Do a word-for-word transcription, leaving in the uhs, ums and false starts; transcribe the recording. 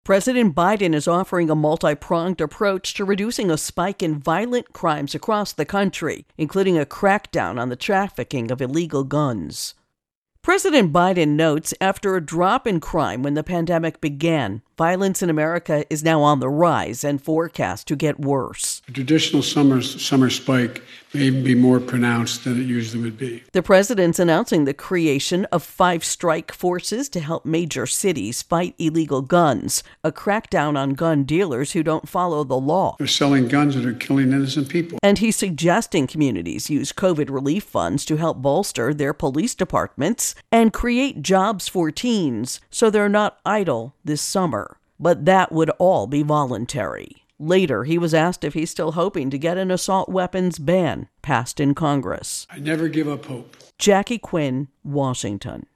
President Biden is offering a multi-pronged approach to reducing a spike in violent crimes across the country, including a crackdown on the trafficking of illegal guns. President Biden notes after a drop in crime when the pandemic began, violence in America is now on the rise and forecast to get worse. A traditional summer, summer spike may even be more pronounced than it usually would be. The president's announcing the creation of five strike forces to help major cities fight illegal guns, a crackdown on gun dealers who don't follow the law. They're selling guns that are killing innocent people. And he's suggesting communities use COVID relief funds to help bolster their police departments and create jobs for teens so they're not idle this summer. But that would all be voluntary. Later, he was asked if he's still hoping to get an assault weapons ban passed in Congress. I never give up hope. Jackie Quinn, Washington.